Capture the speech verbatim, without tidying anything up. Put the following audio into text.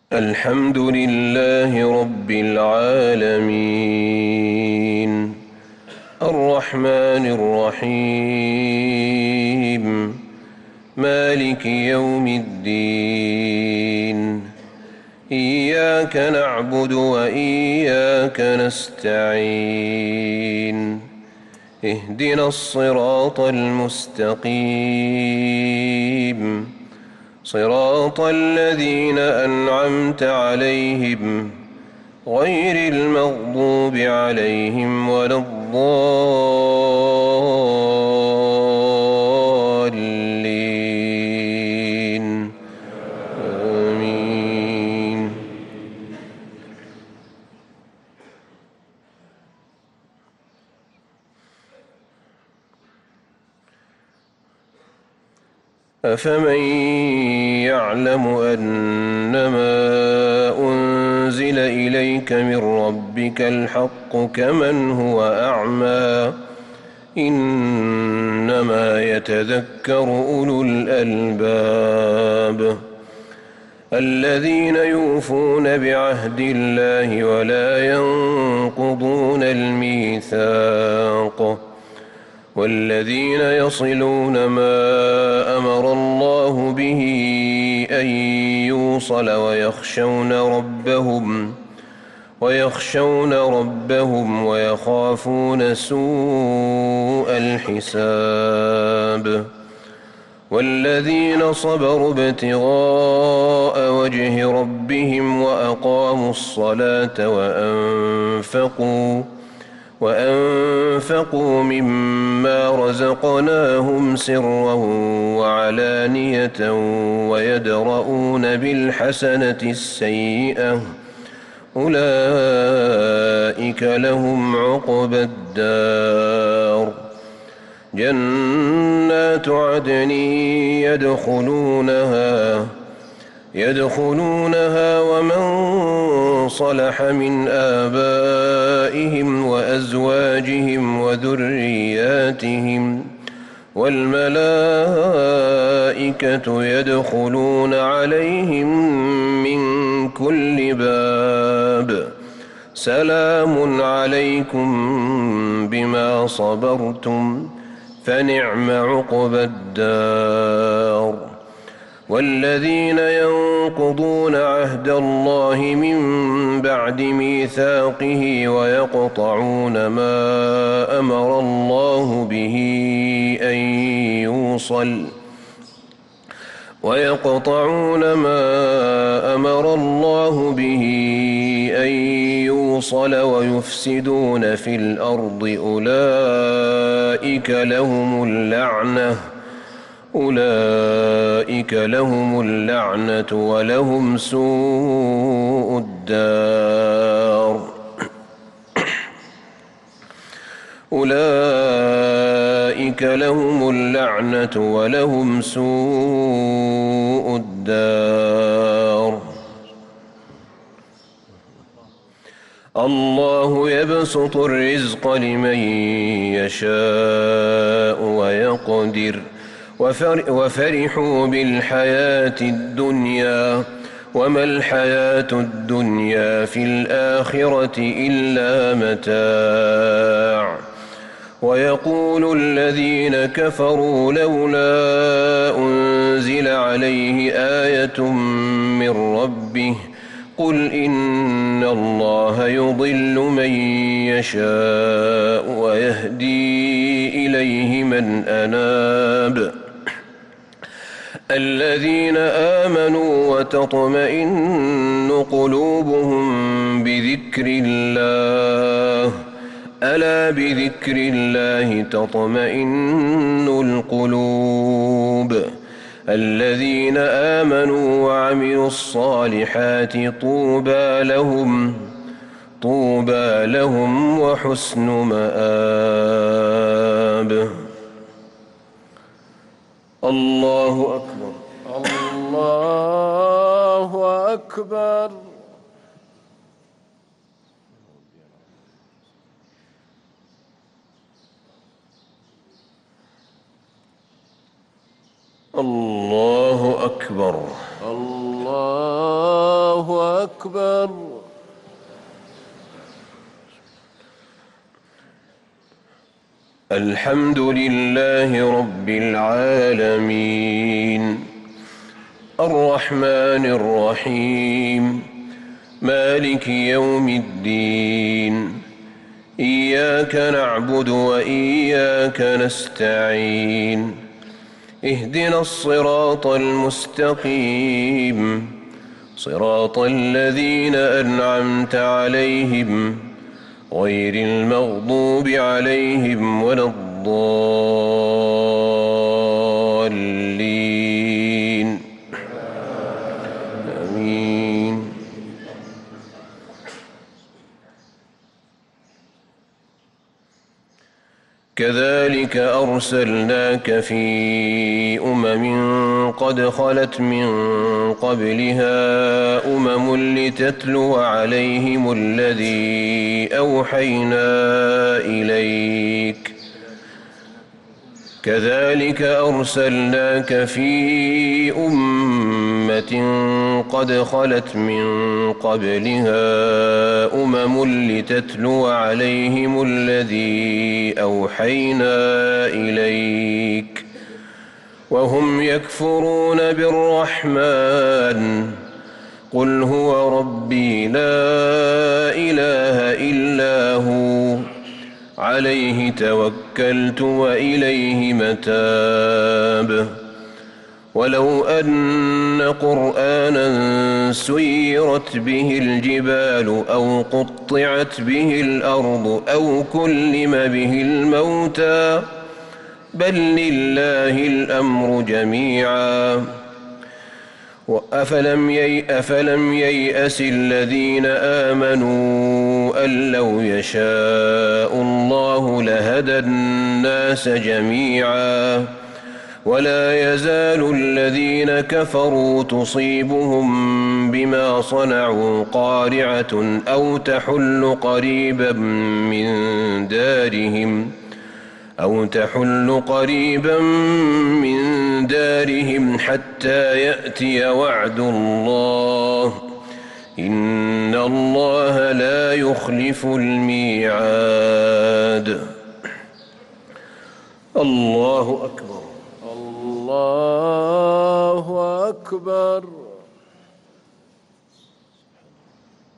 الحمد لله رب العالمين الرحمن الرحيم مالك يوم الدين إياك نعبد وإياك نستعين اهدنا الصراط المستقيم صراط الذين أنعمت عليهم غير المغضوب عليهم ولا الضالين آمين. أفمن يعلم أنما أنزل إليك من ربك الحق كمن هو أعمى إنما يتذكر أولو الألباب الذين يوفون بعهد الله ولا ينقضون الميثاق والذين يصلون ما أمر الله به أن يوصل ويخشون ربهم ويخشون ربهم ويخافون سوء الحساب والذين صبروا ابتغاء وجه ربهم وأقاموا الصلاة وأنفقوا وأنفقوا مما رزقناهم سرا وعلانية ويدرؤون بالحسنة السيئة أولئك لهم عقبى الدار جنات عدن يدخلونها يدخلونها ومن صلح من آبائهم وأزواجهم وذرياتهم والملائكة يدخلون عليهم من كل باب سلام عليكم بما صبرتم فنعم عقبى الدار والذين ينقضون عهد الله من بعد ميثاقه ويقطعون ما أمر الله به أن يوصل ويقطعون ما أمر الله به أن يوصل ويفسدون في الأرض أولئك لهم اللعنة أولئك لهم اللعنة ولهم سوء الدار أولئك لهم اللعنة ولهم سوء الدار الله يبسط الرزق لمن يشاء ويقدر وفرحوا بالحياة الدنيا وما الحياة الدنيا في الآخرة إلا متاع ويقول الذين كفروا لولا أنزل عليه آية من ربه قل إن الله يضل من يشاء ويهدي إليه من أناب الذين آمنوا وتطمئن قلوبهم بذكر الله ألا بذكر الله تطمئن القلوب الذين آمنوا وعملوا الصالحات طوبى لهم طوبى لهم وحسن مآب. الله أكبر الله أكبر. الله أكبر. الله الله أكبر. الحمد لله رب العالمين الرحمن الرحيم مالك يوم الدين إياك نعبد وإياك نستعين اهدنا الصراط المستقيم صراط الذين أنعمت عليهم غير المغضوب عليهم ولا الضالين آمين. كذلك أرسلناك في أمم قد خلت من قبلها أمم لتتلو عليهم الذي أوحينا إليك كذلك أرسلناك في أمة قد خلت من قبلها أمم لتتلو عليهم الذي أوحينا إليك وهم يكفرون بالرحمن قل هو ربي لا إله إلا هو عليه توكلت وإليه متاب ولو أن قرآنا سيرت به الجبال أو قطعت به الأرض أو كلم به الموتى بل لله الأمر جميعا أفلم, يي أفلم ييأس الذين آمنوا أن لو يشاء الله لهدى الناس جميعا ولا يزال الذين كفروا تصيبهم بما صنعوا قارعة أو تحل قريبا من دارهم أو تحل قريبا من دارهم حتى يأتي وعد الله إن الله لا يخلف الميعاد. الله أكبر. الله أكبر.